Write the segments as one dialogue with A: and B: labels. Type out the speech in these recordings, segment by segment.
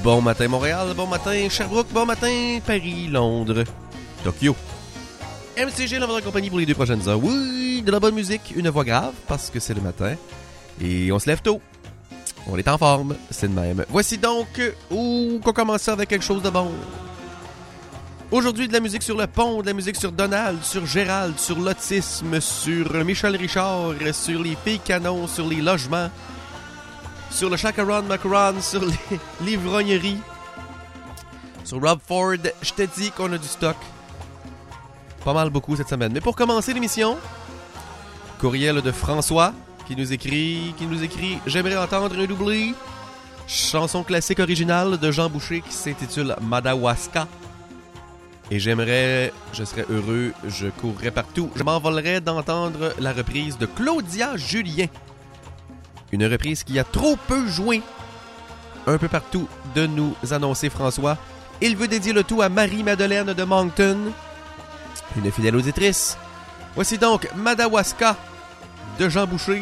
A: Bon matin Montréal, bon matin Sherbrooke, bon matin Paris, Londres, Tokyo. MCG dans votre compagnie pour les 2 prochaines heures. Oui, de la bonne musique, une voix grave parce que c'est le matin et on se lève tôt. On est en forme, c'est de même. Voici donc qu'on commence avec quelque chose de bon. Aujourd'hui, de la musique sur le pont, de la musique sur Donald, sur Gérald, sur l'autisme, sur Michel Richard, sur les filles canons, sur les logements, sur le Chacaron Macaron, sur les livrogneries, sur Rob Ford. Je te dis qu'on a du stock. Pas mal beaucoup cette semaine. Mais pour commencer l'émission, courriel de François qui nous écrit « J'aimerais entendre un doublé. Chanson classique originale de Jean Boucher qui s'intitule Madawaska. Et je serais heureux, je courrais partout. Je m'envolerais d'entendre la reprise de Claudia Julien. Une reprise qui a trop peu joué un peu partout de nous annoncer François. Il veut dédier le tout à Marie-Madeleine de Moncton, une fidèle auditrice. Voici donc Madawaska de Jean Boucher.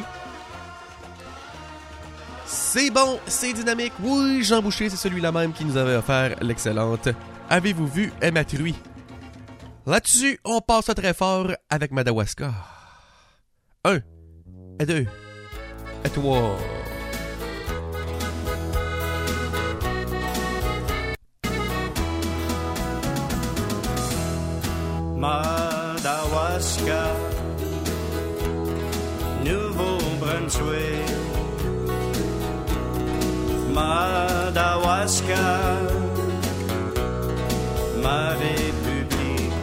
A: C'est bon, c'est dynamique. Oui, Jean Boucher, c'est celui-là même qui nous avait offert l'excellente Avez-vous vu Emma Truy? Là-dessus, on passe très fort avec Madawaska. 1, 2, 3.
B: Madawaska, Nouveau-Brunswick. Madawaska, ma république.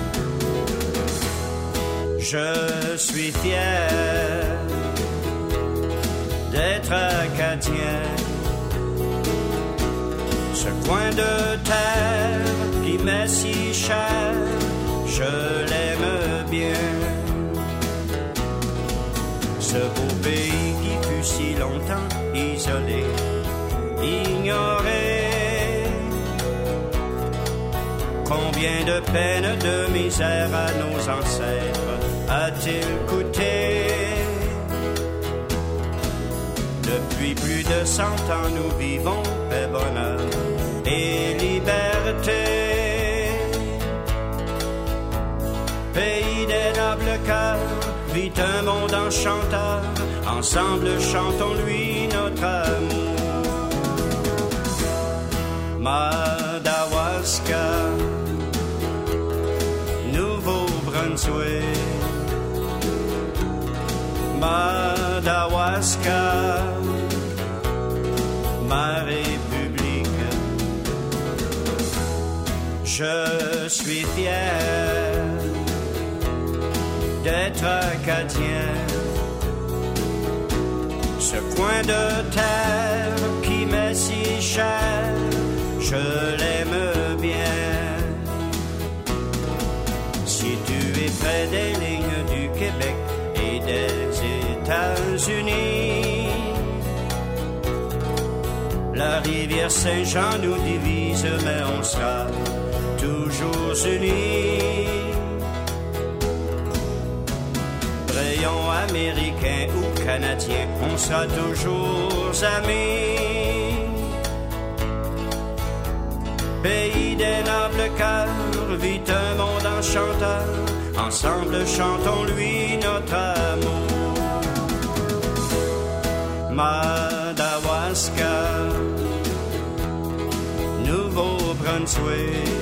B: Je suis fier d'être acadien. Ce coin de terre qui m'est si cher, je l'aime bien. Ce beau pays qui fut si longtemps isolé, ignoré. Combien de peine, de misère à nos ancêtres a-t-il coûté? Depuis plus de 100 ans, nous vivons paix, bonheur et liberté. Pays des nobles cœurs, vit un monde enchanteur. Ensemble, chantons-lui notre amour. Madawaska, Nouveau-Brunswick. Madawaska, ma république. Je suis fier d'être acadien. Ce coin de terre qui m'est si cher, je l'aime bien. Situé près des lignes du Québec et des États-Unis, la rivière Saint-Jean nous divise, mais on sera toujours unis. Rayons américains ou canadiens, on sera toujours amis. Pays des nobles cœurs, vit un monde enchanteur. Ensemble, chantons-lui notre amour. Madawaska, Nouveau-Brunswick.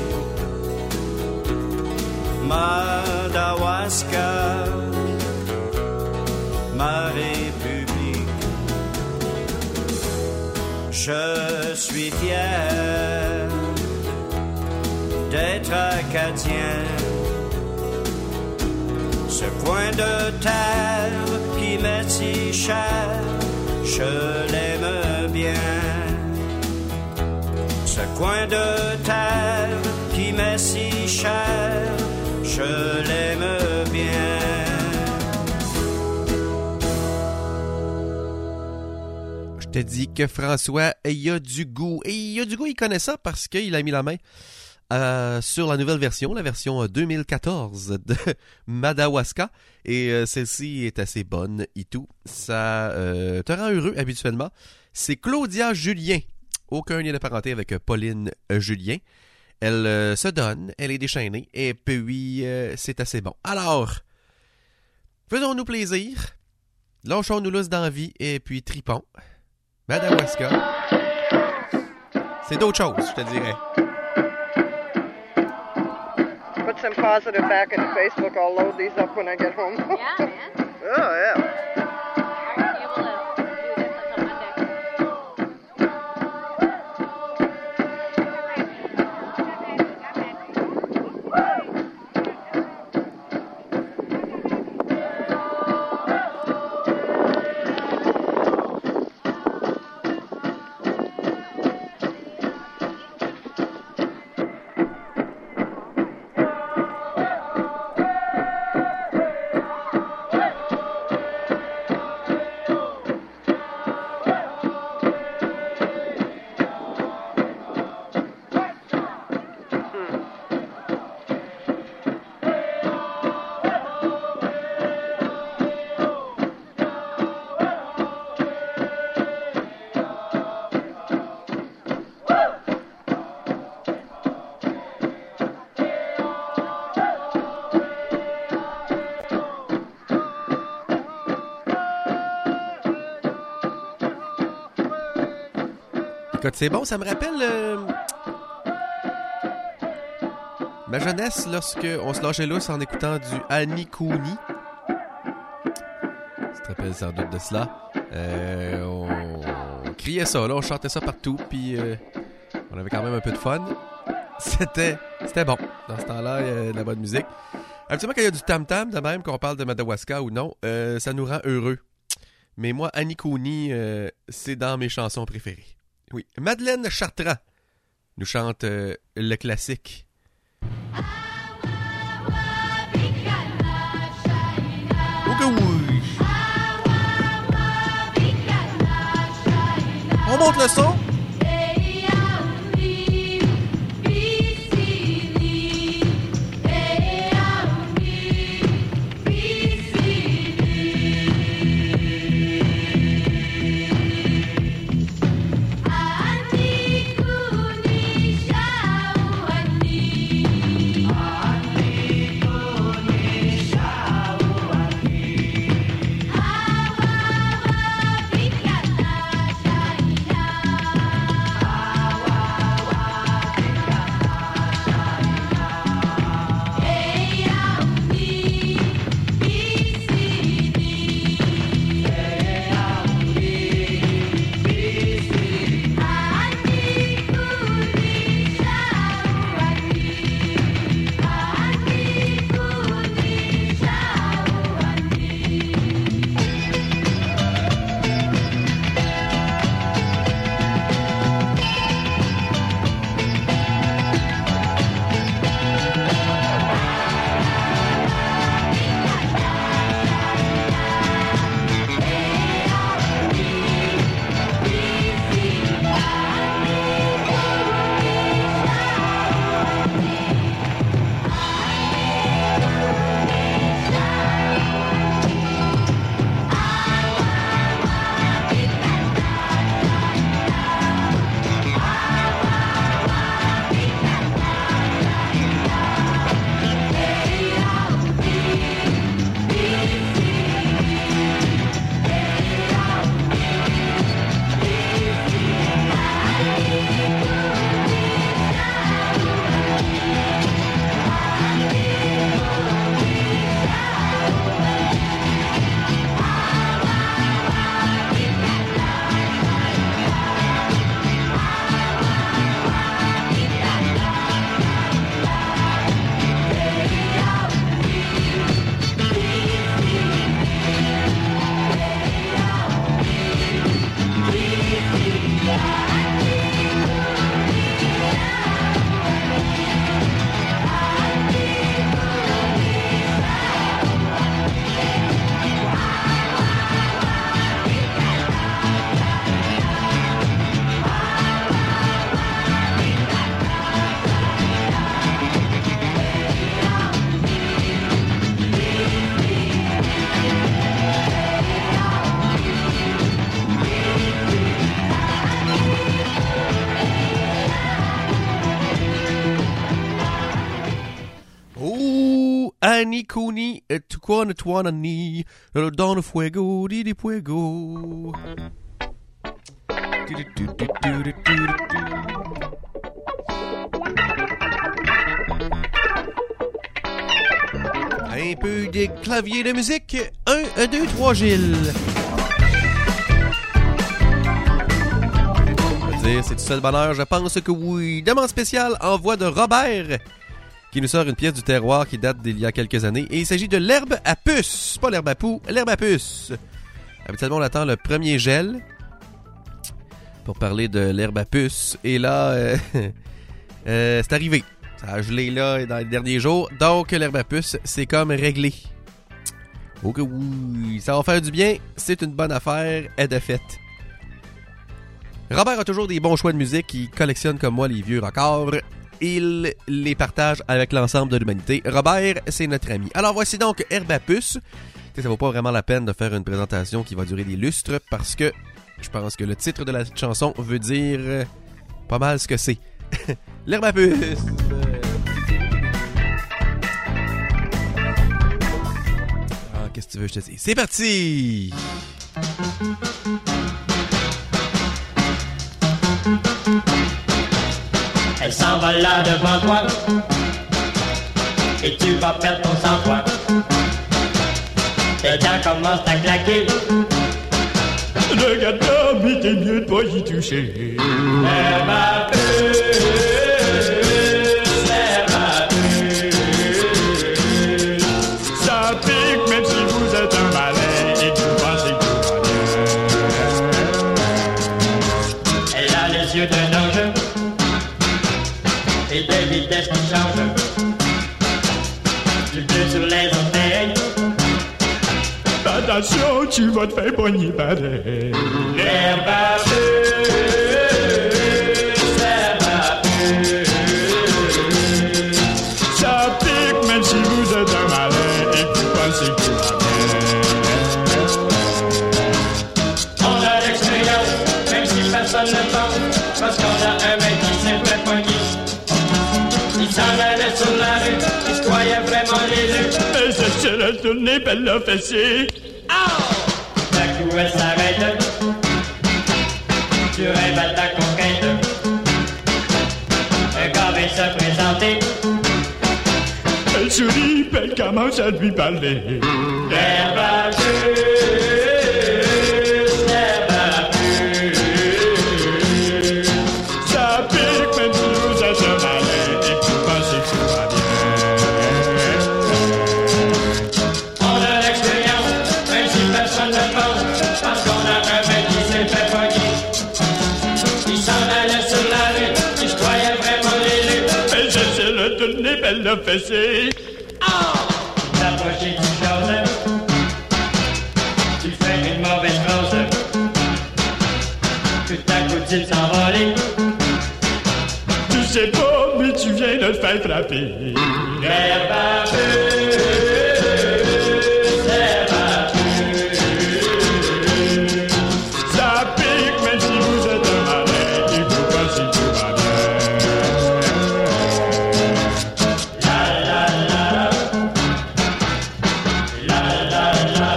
B: Madawaska, ma république. Je suis fier d'être acadien. Ce coin de terre qui m'est si cher, je l'aime bien. Ce coin de terre qui m'est si cher, je l'aime bien.
A: Je te dis que François, il a du goût. Et il a du goût, il connaît ça parce qu'il a mis la main sur la nouvelle version, la version 2014 de Madawaska. Et celle-ci est assez bonne et tout. Ça te rend heureux habituellement. C'est Claudia Julien aucun lien de parenté avec Pauline Julien. Elle se donne, elle est déchaînée, et puis c'est assez bon. Alors, faisons-nous plaisir, lâchons-nous lousse dans la vie, et puis tripons. Madawaska, c'est d'autres choses, je te dirais.
C: Put some positive back into Facebook. I'll load these up when I get home.
D: Yeah, man.
C: Oh, yeah.
D: I won't be able to do this until Monday.
A: Écoute, c'est bon, ça me rappelle ma jeunesse lorsque on se lâchait lousse en écoutant du Annie Cooney. Tu te rappelles sans doute de cela. On criait ça, là, on chantait ça partout, puis on avait quand même un peu de fun. C'était bon. Dans ce temps-là, il y a de la bonne musique. Habituellement, quand il y a du tam-tam, de même, qu'on parle de Madawaska ou non, ça nous rend heureux. Mais moi, Annie Cooney, c'est dans mes chansons préférées. Oui, Madeleine Chartrand nous chante le classique. Oui. On monte le son. Ani Kuni Tuquana Tuanani Don Fuego Di Fuego. Un peu de clavier de musique. 1, 2, 3, Gilles. C'est du seul bonheur, je pense que oui. Demande spéciale en voix de Robert, qui nous sort une pièce du terroir qui date d'il y a quelques années. Et il s'agit de l'herbe à puce. Pas l'herbe à poux, l'herbe à puce. Habituellement, on attend le premier gel pour parler de l'herbe à puce. Et là, c'est arrivé. Ça a gelé là dans les derniers jours. Donc, l'herbe à puce, c'est comme réglé. Ok, oui, ça va faire du bien. C'est une bonne affaire. Et de fait. Robert a toujours des bons choix de musique. Il collectionne comme moi les vieux records. Il les partage avec l'ensemble de l'humanité. Robert, c'est notre ami. Alors voici donc Herbe à puce. Ça vaut pas vraiment la peine de faire une présentation qui va durer des lustres parce que je pense que le titre de la chanson veut dire pas mal ce que c'est. L'herbe à puce. Ah, qu'est-ce que tu veux que je te dise? C'est parti!
E: Elle s'en va là devant toi et tu vas perdre ton sang-froid. Tes dents commencent à claquer. Regarde-toi, mais t'es mieux de pas y toucher. L'herbe à puce, l'herbe à puce. Ça pique même si vous êtes un malin et que vous pensez que tout va bien. Elle a les yeux d'un ange et de vitesse qui change. Du bleu sur les orteils. Attention, tu vas te faire pogner pareil. L'herbe à puce, l'herbe à puce. Ça pique même si vous êtes un malin et que vous pensez que tout va bien. On a l'expérience, même si personne ne pense, parce qu'on a un mec qui s'est fait pogner. Il s'en allait sur la rue, il se croyait vraiment l'élu. Mais je suis retourné, belle l'a fessée. D'un coup elle s'arrête. Tu rêves ta conquête. Un gars vient se présenter. Elle sourit, puis elle commence à lui parler. L'herbe à puce, l'herbe à puce. Ça pique même si vous êtes un malin et que vous pensez que tout va bien. On a l'expérience, même si personne ne pense, parce qu'on a un mec qui s'est fait pogner. Il s'en allait sur la rue, il se croyait vraiment l'élu. Mais je sais le tourner, belle l'a fessée. T'approcher du chose, tu fais une mauvaise chose. Tout à coup tu s'envoler. Tu sais pas, mais tu viens de te faire frapper. L'herbe à puce, l'herbe à puce. Ça pique même si vous êtes un malin et vous pensez que tout va bien. La la la, la la la,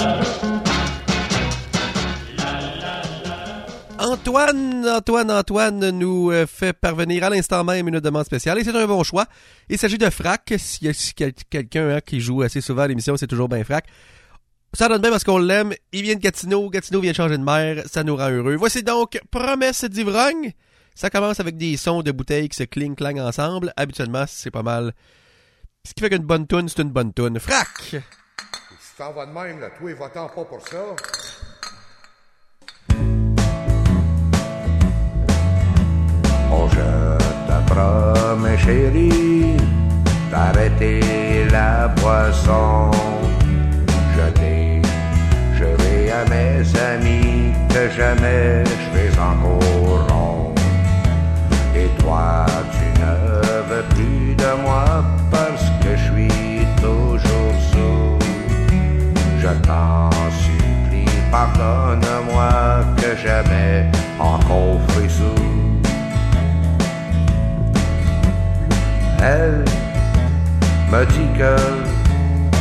E: la la la.
A: Antoine nous fait parvenir à l'instant même une demande spéciale et c'est un bon choix. Il s'agit de Frac. S'il y a quelqu'un qui joue assez souvent à l'émission, c'est toujours bien Frac. Ça donne bien parce qu'on l'aime. Il vient de Gatineau vient de changer de mer, ça nous rend heureux. Voici donc Promesse d'ivrogne. Ça commence avec des sons de bouteilles qui se cling-clang ensemble. Habituellement, c'est pas mal. Ce qui fait qu'une bonne toune, c'est une bonne toune. Frac!
F: Si t'en vas de même, là, toi, va-t'en pas pour ça.
G: Oh, je te promets, chérie, d'arrêter la boisson. Je vais à mes amis que jamais je vais encore rond. Et toi, tu ne veux plus de moi parce que je suis toujours sourd. Je t'en supplie, pardonne-moi que jamais encore fais sourd. Elle me dit que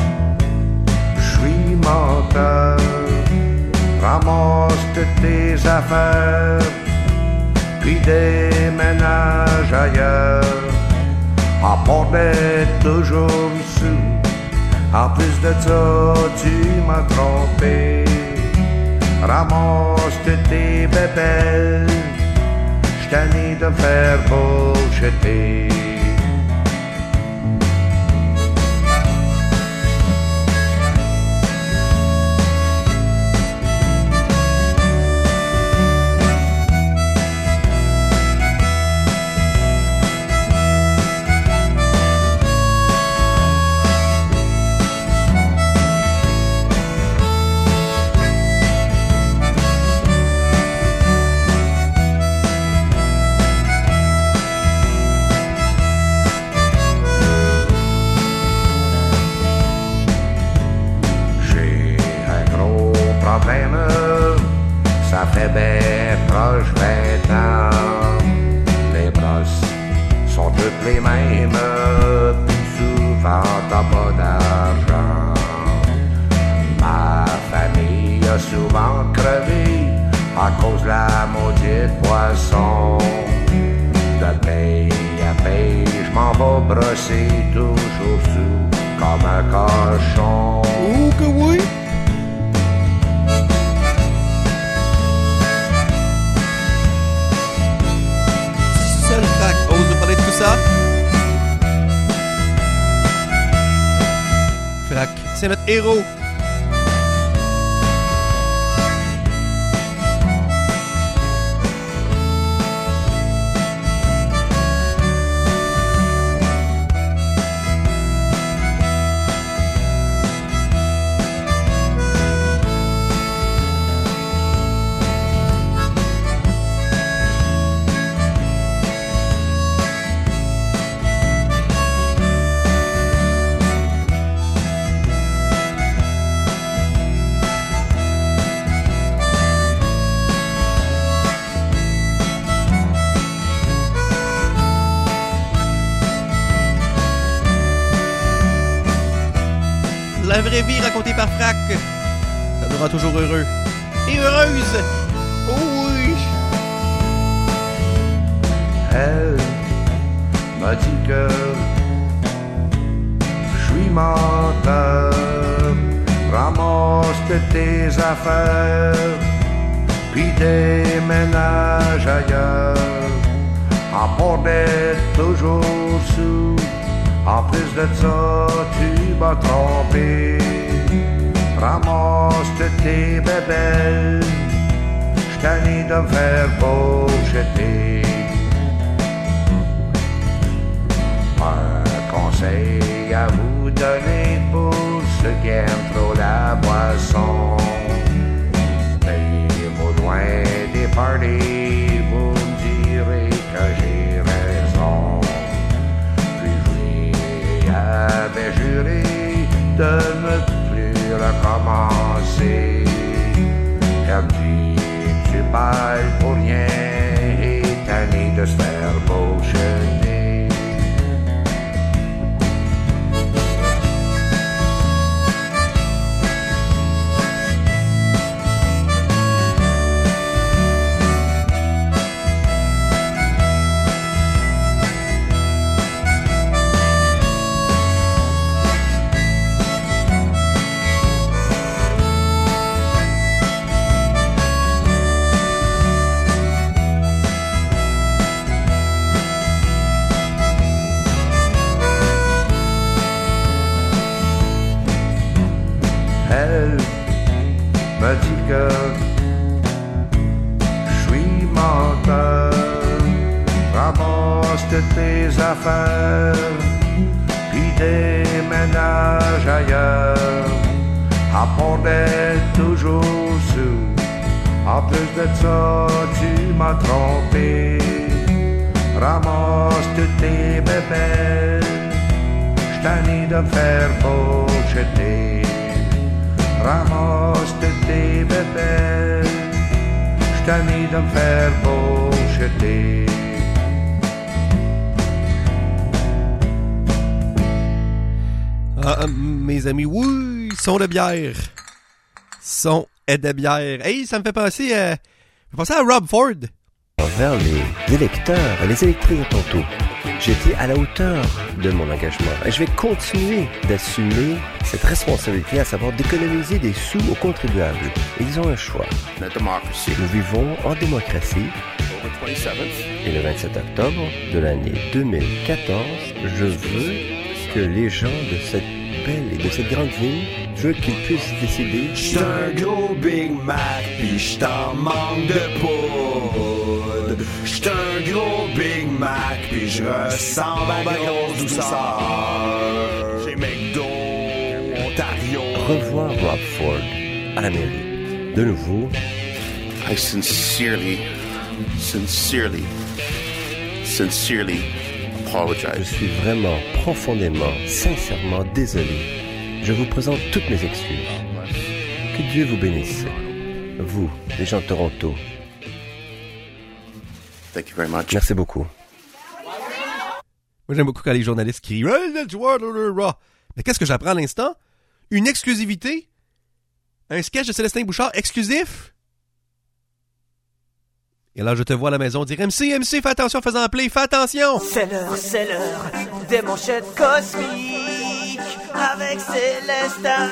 G: ça. Ramasse toutes tes affaires, puis déménage ailleurs. À part d'être toujours sous, en plus de ça, tu m'as trompé. Ramasse toutes tes bébelles, j't'en ai de faire bullshitter. Ça fait bien proche 20 ans. Les brosses sont toutes les mêmes, puis souvent t'as pas d'argent. Ma famille a souvent crevé à cause de la maudite poisson. De paye à paye, j'm'en vais brosser toujours sous comme un cochon.
A: Oh que oui! Frac, ose nous parler de tout ça? Frac, c'est notre héros. La vraie vie racontée par Frac. Ça nous rend toujours heureux. Et heureuse. Oh oui.
G: Elle m'a dit que je suis menteur. Ramasse toutes tes affaires, puis déménage ailleurs. À part d'être toujours sous, en plus de ça, tu m'as trompé. Ramasse toutes tes bébelles, j't'en ai de me faire bullshitter. Un conseil à vous donner pour ceux qui aiment trop la boisson. Payez-vous loin des parties, vous me direz que j'ai raison. Avait juré de ne plus recommencer. Elle dit tu parles pour rien et tanné de se faire bullshiter. Elle m'a dit que je suis menteur. Ramasse toutes tes affaires, puis déménage ailleurs. À part d'être toujours sous, en plus de ça, tu m'as trompé. Ramasse toutes tes bébelles, j't'en ai de me faire bullshitter. Ramasse toutes tes bébelles, j't'en ai de me faire bullshitter.
A: Ah, mes amis, oui, son de bière. son de bière. Hey, ça me fait penser à Rob Ford.
H: Envers les électeurs, les électrices tantôt. J'étais à la hauteur de mon engagement et je vais continuer d'assumer cette responsabilité, à savoir d'économiser des sous aux contribuables. Ils ont un choix. Nous vivons en démocratie. Et le 27 octobre de l'année 2014, je veux que les gens de cette belle et de cette grande ville, je veux qu'ils puissent décider.
I: J'suis un gros Big Mac, pis j't'en manque de poudre. J'suis un gros Big Mac, pis j'ressens ma grosse douceur. J'ai McDo, Ontario.
H: Revoir Rob Ford à la mairie. De nouveau.
J: I sincerely apologize.
H: Je suis vraiment, profondément, sincèrement désolé. Je vous présente toutes mes excuses. Que Dieu vous bénisse. Vous, les gens de Toronto.
J: Thank you very much.
H: Merci beaucoup.
A: Moi, j'aime beaucoup quand les journalistes crient « Mais qu'est-ce que j'apprends à l'instant? Une exclusivité? Un sketch de Célestin Bouchard exclusif? » Et là, je te vois à la maison dire « MC, fais attention, fais-en play, fais attention! »
K: C'est l'heure des manchettes cosmiques avec Célestin.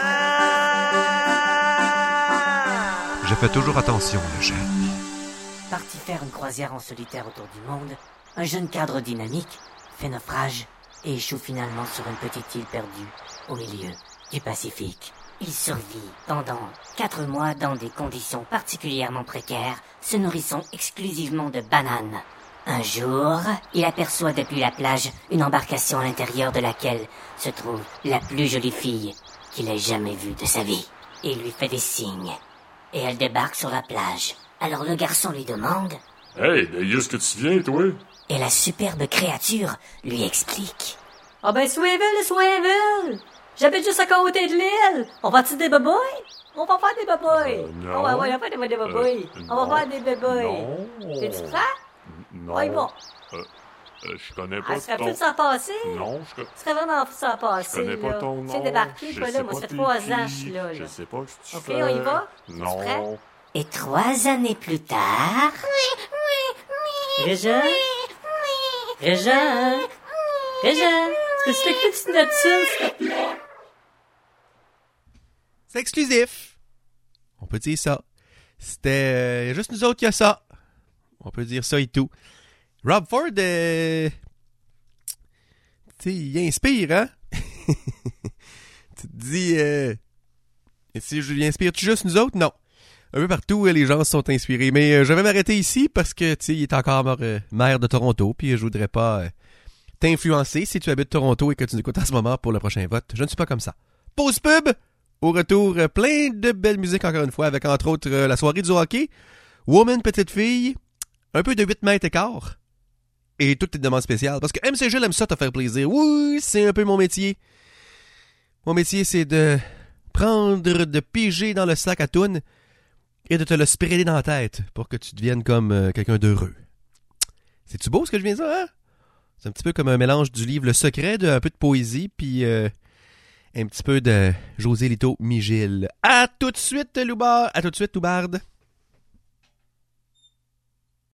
A: Je fais toujours attention, le jeune.
L: Parti faire une croisière en solitaire autour du monde, un jeune cadre dynamique fait naufrage et échoue finalement sur une petite île perdue au milieu du Pacifique. Il survit pendant 4 mois dans des conditions particulièrement précaires, se nourrissant exclusivement de bananes. Un jour, il aperçoit depuis la plage une embarcation à l'intérieur de laquelle se trouve la plus jolie fille qu'il ait jamais vue de sa vie. Il lui fait des signes et elle débarque sur la plage. Alors le garçon lui demande «
M: Hey, d'où est-ce que tu viens, toi? »
L: Et la superbe créature lui explique
N: « Ah ben, Swinville! J'habite juste à côté de l'île! On va-tu des babouilles? On va faire des babouilles!
M: Non.
N: On va faire des babouilles! On va faire des babouilles!
M: Non.
N: T'es-tu prêt?
M: Non.
N: Ouais, bon.
M: Je connais pas
N: Ah, serait
M: ton...
N: fou de s'en passer?
M: Non,
N: Ce serait vraiment fou de s'en passer,
M: je connais pas
N: là.
M: ton nom.
N: Tu viens débarquer,
M: Je
N: toi,
M: sais
N: là. Moi,
M: pas
N: ça fait
M: t'es
N: 3
M: qui.
N: ans que je suis là.
M: Je sais pas ce que tu
N: OK,
M: fais.
N: on y va?
M: Non.
N: Es-tu prêt?
L: Et 3 années plus tard...
N: Régent? Régent? Régent? Est-ce que tu t'écris une note s'il te plaît?
A: C'est exclusif. On peut dire ça. C'était juste nous autres qui a ça. On peut dire ça et tout. Rob Ford, tu sais, il inspire, hein? Tu te dis, si je l'inspire-tu juste nous autres? Non. Un peu partout, les gens se sont inspirés. Mais je vais m'arrêter ici parce que, tu sais, il est encore maire de Toronto, puis je voudrais pas t'influencer si tu habites Toronto et que tu nous écoutes en ce moment pour le prochain vote. Je ne suis pas comme ça. Pause pub! Au retour, plein de belles musiques encore une fois, avec entre autres la soirée du hockey, Woman Petite Fille, un peu de 8 mètres écart, et toutes tes demandes spéciales. Parce que MC Gilles aime ça te faire plaisir. Oui, c'est un peu mon métier. Mon métier, c'est de prendre, de piger dans le sac à toune et de te le spreader dans la tête pour que tu deviennes comme quelqu'un d'heureux. C'est-tu beau ce que je viens de dire, hein? C'est un petit peu comme un mélange du livre Le Secret, un peu de poésie, puis un petit peu de José Lito Migil. À tout de suite, Loubarde.